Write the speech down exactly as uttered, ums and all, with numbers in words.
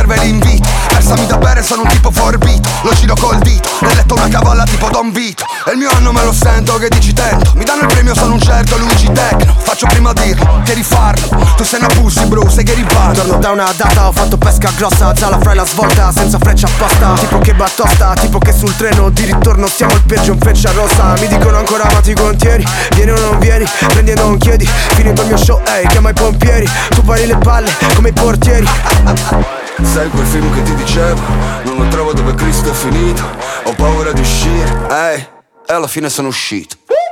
serve l'invito. Versami da bere, sono un tipo forbito. Lo giro col dito, nel letto una cavalla tipo Don Vito. E il mio anno me lo sento che dici tento. Mi danno il premio, sono un certo Luigi Tecno. Faccio prima dirlo, che rifarlo. Tu sei una pussy bro, sei che ribando. Torno da una data, ho fatto pesca grossa. Zala fra la svolta, senza freccia apposta. Tipo che battosta, tipo che sul treno di ritorno siamo il peggio in freccia rossa. Mi dicono ancora ma ti contieni, vieni o non vieni, prendi e non chiedi. Finito il mio show, ehi, chiama i pompieri. Tu pari le palle come i portieri. Sai quel film che ti dicevo, non lo trovo dove Cristo è finito. Ho paura di uscire, ehi, e alla fine sono uscito.